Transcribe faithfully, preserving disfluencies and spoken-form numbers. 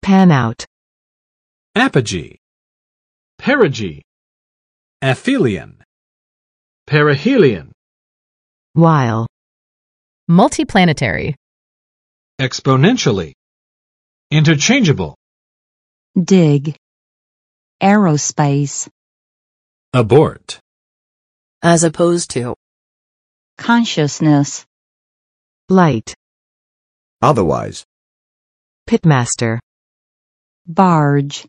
pan out, apogee, perigee, aphelion, perihelion, while, multiplanetary, exponentially, interchangeable, dig, aerospace, abort, as opposed to, consciousness, light, otherwise, pitmaster, barge,